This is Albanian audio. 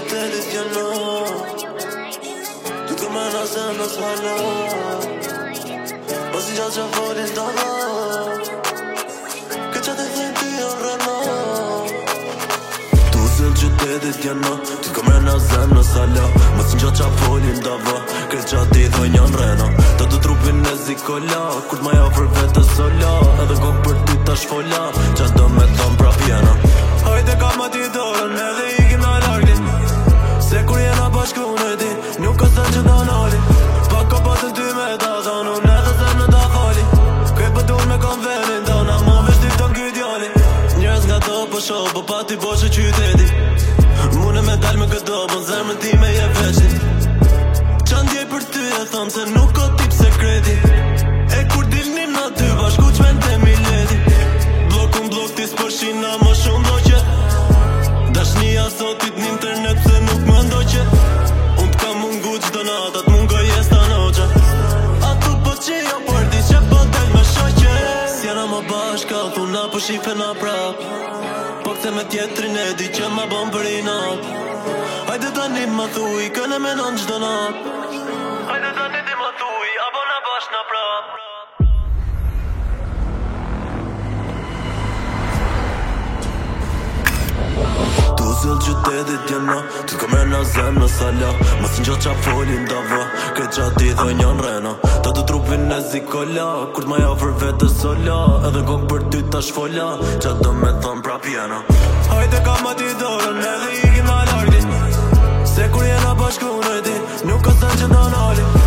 qytetit jeno Tu këmë në zemrës hala Mos një gjatë që folin dava Këtë që të thejnë ty o rëna Tu zëllë qytetit jeno Tu këmë në zemrës hala Mos një gjatë që folin dava Këtë që ti thojnë janë rëna Ta të trupin e zikolla Kur t'ma jafër vete sola Edhe kokë për ty ta shfolla Qa do me thonë prap jena Hajde ka ma ti dorën edhe ikim na largin Se kur jena bashku në ti Nuk ka sen që ta nali Pa ka pasën ty me ta thonë Unë edhe se në ta fali Këj pëtur me kom venin tona Ma vesh ti ton kyt jali Njërës nga to po shoh Po pa ti boshe qyteti Mune me dal me këto Po në zemrën ti me je veçti Qa ndjej për ty e thom Se nuk ka tip sekreti E kur dilnim na ty bashku qmen te mileti Blok unë blok ti s'përshina më shumë doqe Dashnia sotit në internet pse nuk më ndoqe Unë t'ka mungu qdo natat mungoj e sta noqe A tu po që jo për ti që po del me shoqe Sjena më bashka thuna po shife na prap Po këse me tjetrin e di që ma bon për i nat Hajde tani ma thuj këne menon qdo nat Hajde tani ti ma thuj apo na bash na prap Tu zëllë qytetit jeno Tu këmë në zemë në sala Mos në gjatë qa folin dava Këtë qa ti thojnë janë rena Ta të trupin e zikolla Kur t'ma jafër vete sola Edhe kokë për ty ta shfolla Qa do me thonë prap jena Hajde ka ma ti dorën edhe ikim na largin Se kur jena bashku në ti Nuk ka sen që ta nali